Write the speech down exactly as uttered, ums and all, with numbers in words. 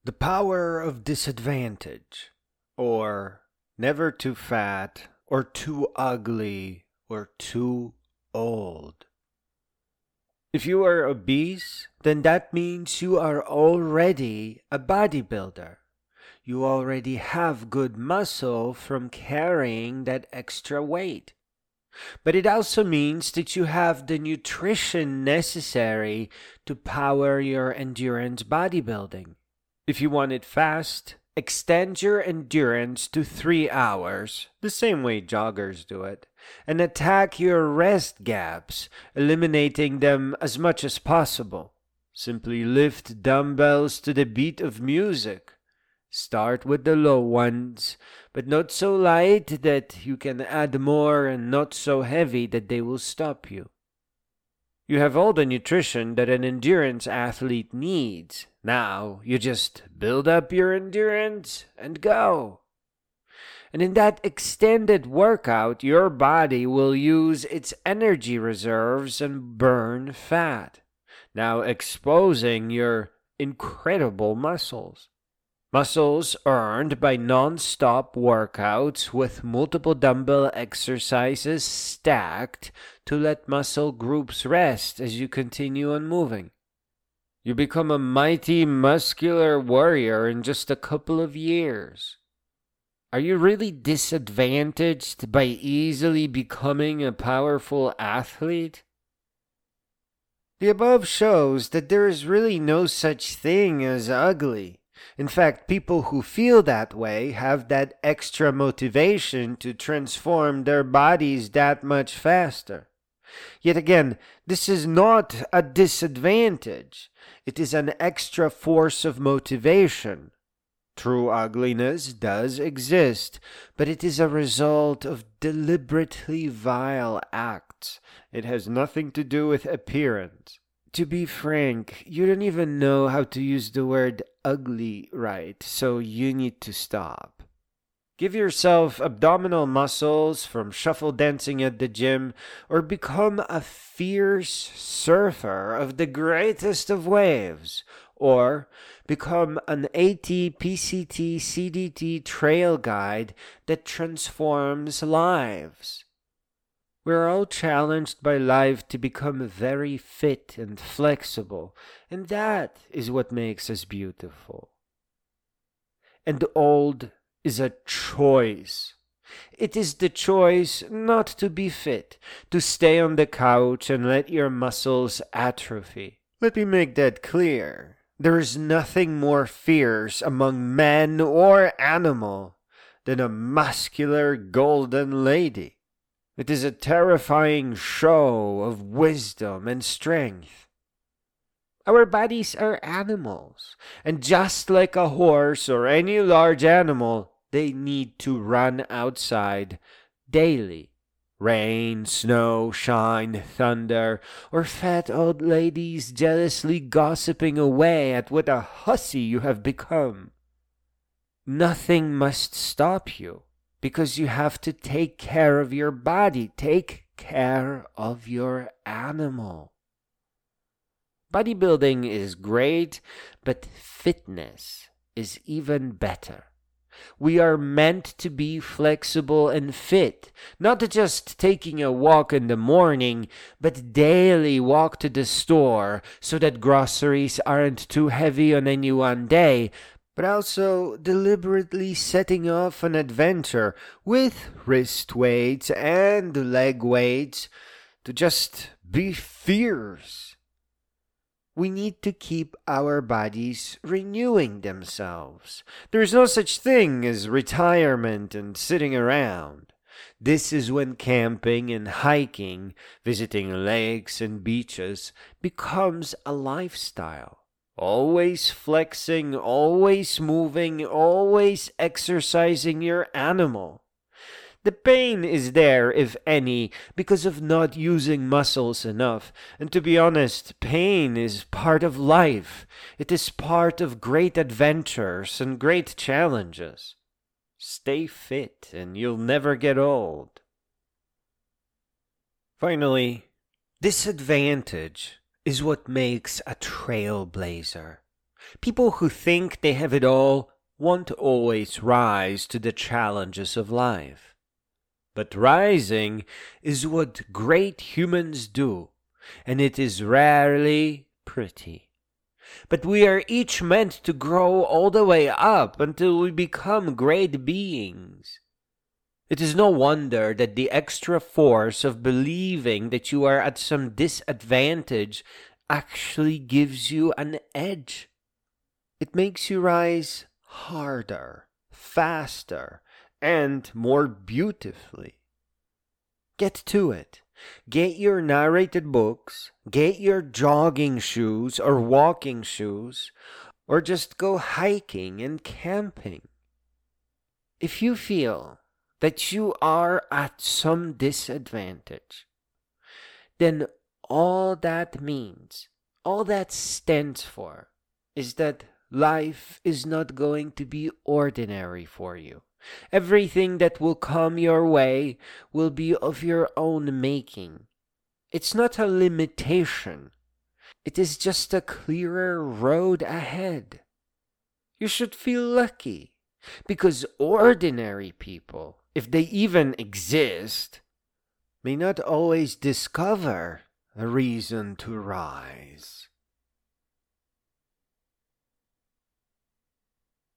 The power of disadvantage, or never too fat, or too ugly, or too old. If you are obese, then that means you are already a bodybuilder. You already have good muscle from carrying that extra weight. But it also means that you have the nutrition necessary to power your endurance bodybuilding. If you want it fast, extend your endurance to three hours, the same way joggers do it, and attack your rest gaps, eliminating them as much as possible. Simply lift dumbbells to the beat of music. Start with the low ones, but not so light that you can add more and not so heavy that they will stop you. You have all the nutrition that an endurance athlete needs. Now you just build up your endurance and go. And in that extended workout, your body will use its energy reserves and burn fat, now exposing your incredible muscles. Muscles earned by non-stop workouts with multiple dumbbell exercises stacked to let muscle groups rest as you continue on moving. You become a mighty muscular warrior in just a couple of years. Are you really disadvantaged by easily becoming a powerful athlete? The above shows that there is really no such thing as ugly. In fact, people who feel that way have that extra motivation to transform their bodies that much faster. Yet again, this is not a disadvantage. It is an extra force of motivation. True ugliness does exist, but it is a result of deliberately vile acts. It has nothing to do with appearance. To be frank, you don't even know how to use the word ugly right, so you need to stop. Give yourself abdominal muscles from shuffle dancing at the gym, or become a fierce surfer of the greatest of waves, or become an AT, P C T, C D T trail guide that transforms lives. We're all challenged by life to become very fit and flexible, and that is what makes us beautiful. And old is a choice. It is the choice not to be fit, to stay on the couch and let your muscles atrophy. Let me make that clear. There is nothing more fierce among men or animal than a muscular golden lady. It is a terrifying show of wisdom and strength. Our bodies are animals, and just like a horse or any large animal, they need to run outside daily. Rain, snow, shine, thunder, or fat old ladies jealously gossiping away at what a hussy you have become. Nothing must stop you. Because you have to take care of your body. Take care of your animal. Bodybuilding is great, but fitness is even better. We are meant to be flexible and fit, not just taking a walk in the morning, but daily walk to the store so that groceries aren't too heavy on any one day, but also deliberately setting off an adventure with wrist weights and leg weights to just be fierce. We need to keep our bodies renewing themselves. There is no such thing as retirement and sitting around. This is when camping and hiking, visiting lakes and beaches becomes a lifestyle. Always flexing, always moving, always exercising your animal. The pain is there, if any, because of not using muscles enough. And to be honest, pain is part of life. It is part of great adventures and great challenges. Stay fit and you'll never get old. Finally, disadvantage is what makes a trailblazer. People who think they have it all won't always rise to the challenges of life. But rising is what great humans do, and it is rarely pretty. But we are each meant to grow all the way up until we become great beings. It is no wonder that the extra force of believing that you are at some disadvantage actually gives you an edge. It makes you rise harder, faster, and more beautifully. Get to it. Get your narrated books, get your jogging shoes or walking shoes, or just go hiking and camping. If you feel that you are at some disadvantage, then all that means, all that stands for, is that life is not going to be ordinary for you. Everything that will come your way will be of your own making. It's not a limitation. It is just a clearer road ahead. You should feel lucky, because ordinary people, if they even exist, may not always discover a reason to rise.